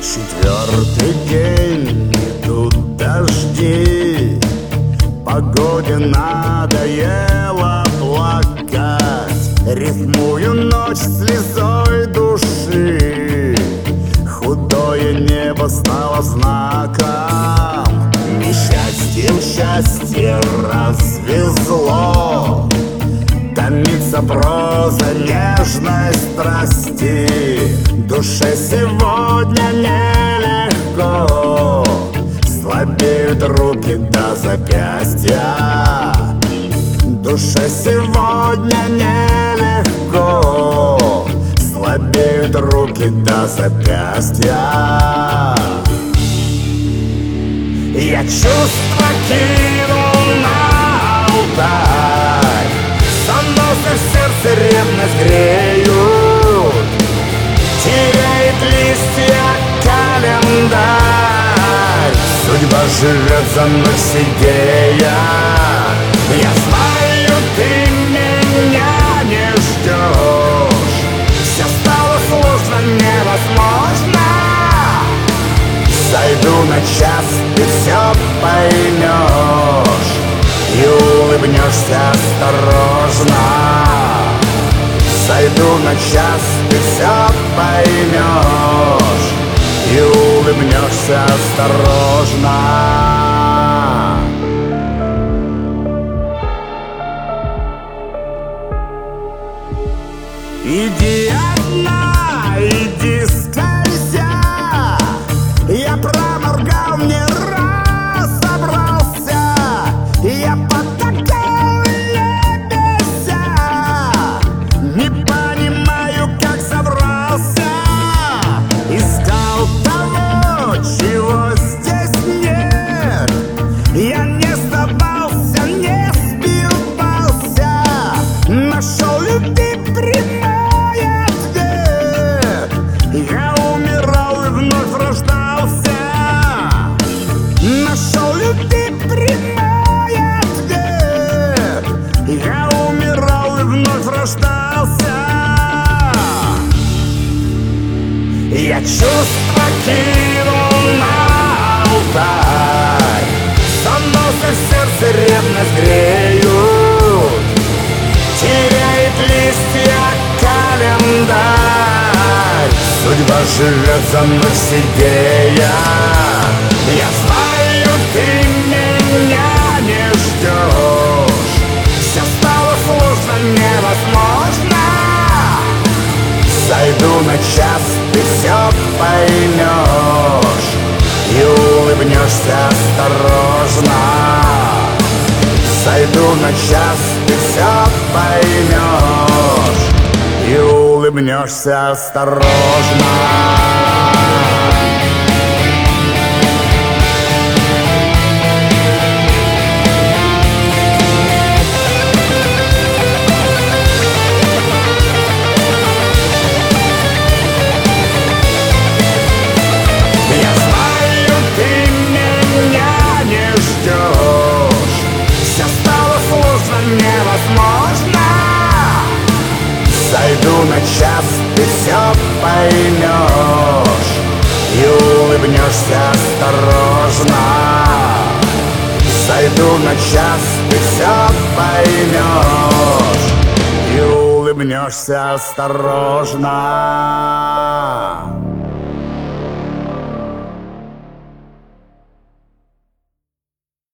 Четвертый день идут дожди, погоде надоело плакать. Рифмую ночь слезой души, худое небо стало знаком. Несчастьем счастье развезло, томится проза нежной страсти. Душе сегодня нелегко, слабеют руки до запястья. Душе сегодня нелегко, слабеют руки до запястья. Я чувства кинул на алтарь, заносы в сердце ревность греют, теряет листья календарь. Судьба живет за мной сидея. Я знаю, ты меня не ждешь, все стало сложно, невозможно. Зайду на час, ты все поймешь и улыбнешься осторожно. Зайду на час, ты все поймешь и улыбнешься осторожно. Иди одна, иди скользя, я проморгал, не разобрался, я потакал, лебеся, не понимаю, как собрался. Искал того, чего здесь нет, я не сдавался, не сбивался, нашел любви прямой ответ. Я умирал и вновь рождался, нашел любви прямой ответ. Я умирал и вновь рождался. Я чувства кинул на алтарь, заносы в сердце ревность греют, теряет листья календарь. Судьба живет за мной сидея. Я знаю, ты меня не ждешь, все стало сложно, невозможно. Зайду на час, ты все поймешь и улыбнешься осторожно. Зайду на час, ты все поймешь и улыбнешься осторожно. Зайду на час, ты все поймешь и улыбнешься осторожно. Зайду на час, ты все поймешь и улыбнешься осторожно.